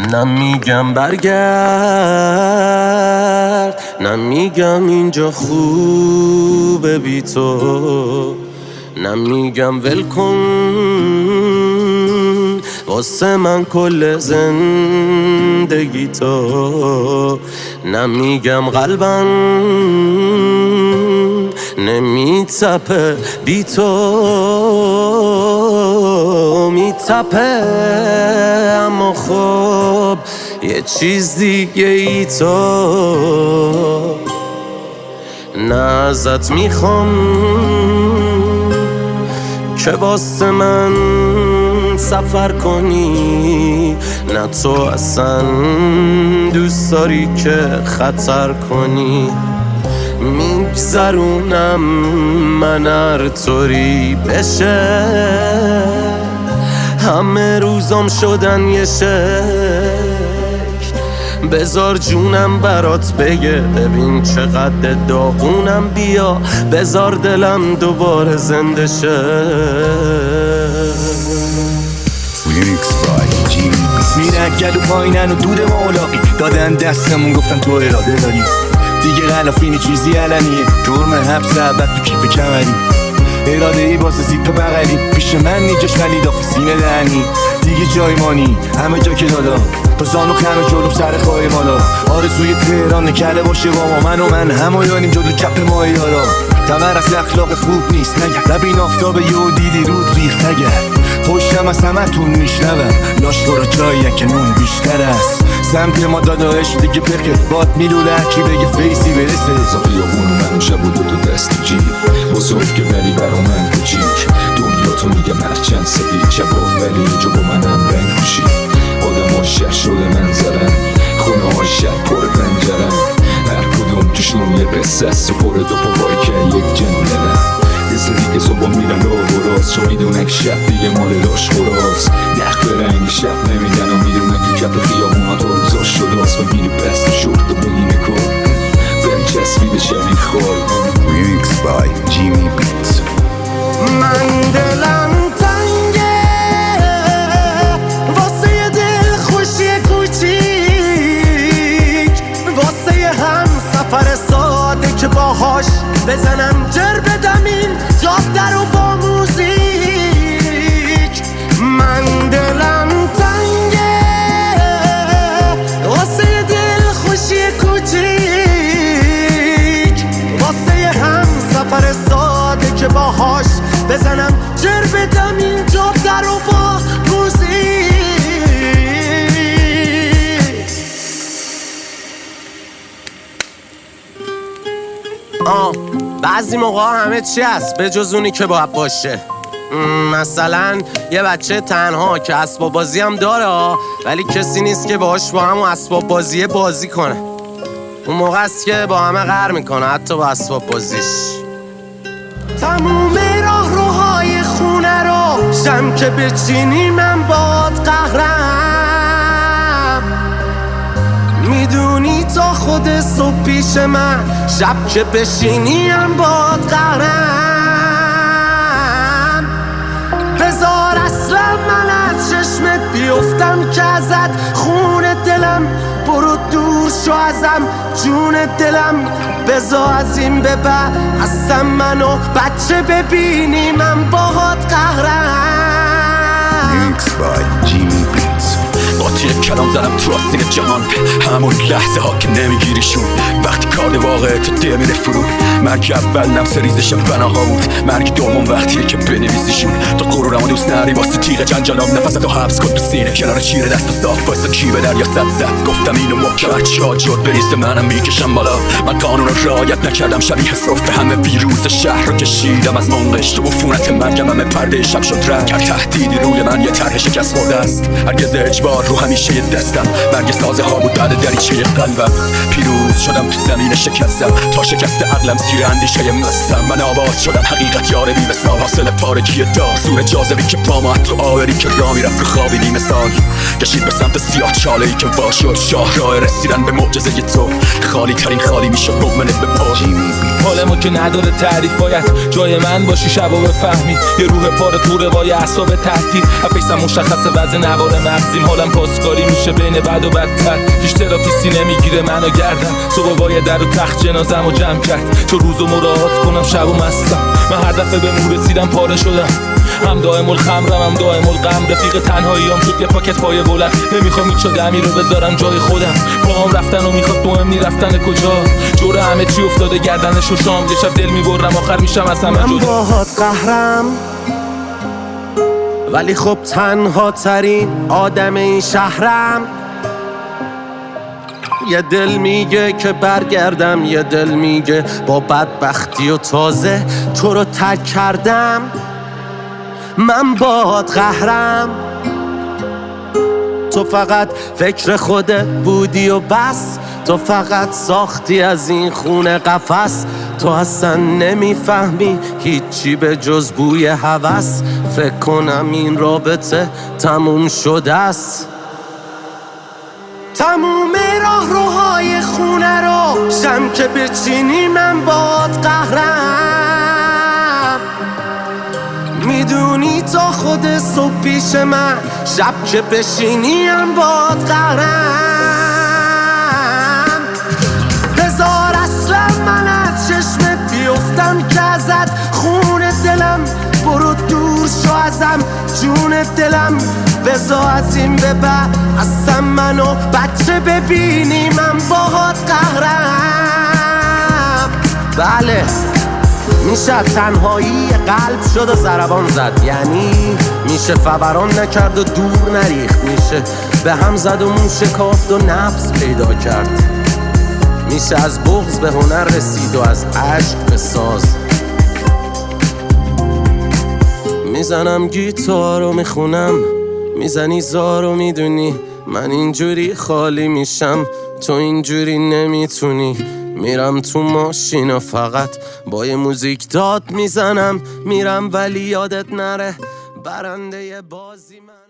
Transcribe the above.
نمیگم برگرد، نمیگم اینجا خوبه بی تو، نمیگم ول کن واسه من کل زندگی تو، نمیگم قلبم نمیتپه بی تو، میتپه اما خب یه چیز دیگه ای تو. نه ازت میخوام که واسه من سفر کنی، نه تو اصلا دوست داری که خطر کنی. میگذرونم من هر طوری بشه، همه روزام شدن یه شکل. بذار جونم برات بگه ببین چقدر داغونم، بیا بذار دلم دوباره زنده شه. میرن گلو پایینن و دود مولاقی دادن دستمون گفتن تو اراده داری، دیگه غلافینی چیزی علنیه، جرم حبس ابد تو کیف کمری، اراده ای واسه زیپ بغلی، پیش من نیجاش ولی دافی سینه دهنی، دیگه جای مانی همه جا که دادا تا زانو خمه جلوم سر خواهی مالا، آرزوی تهران نکرده باشه با ما، من و من همایانیم جلو کپ ماه یارا. تمر از اخلاق خوب نیست نگه، لب این آفتاب یه دیدی رود ریخت نگه، پشتم از همتون میشنوم لاشگورا جاییه که نون بیشتر است، سمت ما داداش دیگه پرکه باد میلوله هرکی بگه فیسی برسه. زاقیابون و من شب و دو دست تو جیب بزرگ که ولی برا من کوچیک، دنیا تو میگم هرچند سفید شبا ولی اینجا با منم رنگ پوشی، آدم ها شهر شده منظرن، خونه ها شهر پر پنجرن، هر کدوم توشون یه قصه است و پر دو پاوایی که یک جنگلن، یه سری که صبح میرن رو براز چون میدونن که شب دیگه مال لاش خوراز، نخ به رنگ شب نمیدن و میدونن که کپ خیابون ها تا روزا شداست و میری بست و شورت و بگینه کن بهم چسبیده شبیه خال. Remix by Jimmy Beats. من دلم تنگه واسه یه دل خوشی کوچیک، واسه یه هم سفر ساده که باهاش بزنم جر بدم این جاده رو با موزیک. من دلم تنگه واسه یه دل خوشی کوچیک، واسه یه هم سفر ساده که باهاش بزنم جر بدم این جاده رو با موزیک. بعضی موقع همه چی هست به جز اونی که باید باشه. مثلا یه بچه تنها که اسباب بازی هم داره ولی کسی نیست که باهاش با همون اسباب بازیه بازی کنه، اون موقع است که با همه قهر میکنه حتی با اسباب بازیش. تموم راهروهای خونه رو شم که بچینی من باد قهرم، میدونی تا خود صبح پیش من، شب که بشینی هم باد قهرم. بذار اصلا من از چشمت بیفتم که ازت خون دلم، برو دور شو ازم جون دلم، بذار از این به بعد اصلا منو بچه ببینی من باهات قهرم. Remix by Jimmy Beats. با یک کلام زدم تو آستین جهان، همون لحظه ها که نمیگیریشون، وقتی کار واقعه تو ده میره فرو. مرگ اول نفس ریزش بناها بود، مرگ دوم وقتیه که بنویسیشون. تو غرورمو دوست نداری واسه تیغ جنجالام، نفستو حبس کن تو سینه کنار چیره دست و صاف واسه کی به دریا زد. گفتم اینو محکم هرچی ها جد بریزه منم میکشم بالا، من قانون رو رعایت نکردم، شبیه صرف به همه ویروس شهر رو کشیدم از منقش، تو عفونت مرگم همه پرده شب شد رنگ. هر تهدیدی روی من یه طرح شکست خورده است، هرگز اجبار رو همیشه یه دستم، مرگ سازه ها بود بعد دریچه قلبم. پیروز روز شدم تو زمین شکستم تا شکست عقلم زیر اندیشه مستم من آواز شدم حقیقت یار بی مثال حاصل پارگی دار سور جاذبی که پامو تو آوری که را میرفت رو خوابی بی مثال کشید به سمت سیاه چاله‌ای که وا شد شاهراه رسیدن به معجزه تو خالی ترین خالی میشد مؤمنت به پا حالمو که نداره تعریف باید جای من باشی شب و بفهمی یه روح پاره تو روای اعصاب تعطیل افیسم مشخصه وضع نوار مغزیم حالم پاسکاری میشه بین بد و بدتر هیچ تراپیستی نمیگیره منو گردن صبح باید در و تخت جنازم و جمع کرد تو روزو مراعات کنم شب و مستم من هر دفعه به مو رسیدم پاره شدم هم دائم الخمرم هم دائم الغم رفیق تنهاییام شد یه پاکت پای بلند نمیخوام هیچ دمی رو بذارم جای خودم پاهم رفتن و میخواد مهم نی رفتن کجا جور همه چی افتاده گردنش و شام یه شب دل میبرم آخر میشم از همه من جدا باهات قهرم ولی خب تنها ترین آدم این شهرم یه دل میگه که برگردم یه دل میگه با بدبختی و تازه تو رو ترک کردم من باهات قهرم تو فقط فکر خودت بودی و بس تو فقط ساختی از این خونه قفس تو اصلا نمیفهمی هیچی به جز بوی هوس فکر کنم این رابطه تموم شده است تموم راهروهای خونه رو شم که بچینی من باهات قهرم میدونی تا خود صبح پیش من شب که بشینی هم باهات قهرم بذار اصلا من از چشمت بیفتم که ازت خون دلم برو دور شو ازم جون دلم بذار از این به بعد اصلا منو بچه ببینی من باهات قهرم بله میشه تنهایی قلب شد و ضربان زد یعنی میشه فوران نکرد و دور نریخت میشه به هم زد و مون شکافت و نبض پیدا کرد میشه از بغض به هنر رسید و از عشق به ساز میزنم گیتار و میخونم میزنی زار و میدونی من اینجوری خالی میشم تو اینجوری نمیتونی میرم تو ماشین و فقط با یه موزیک داد میزنم میرم ولی یادت نره برنده بازی من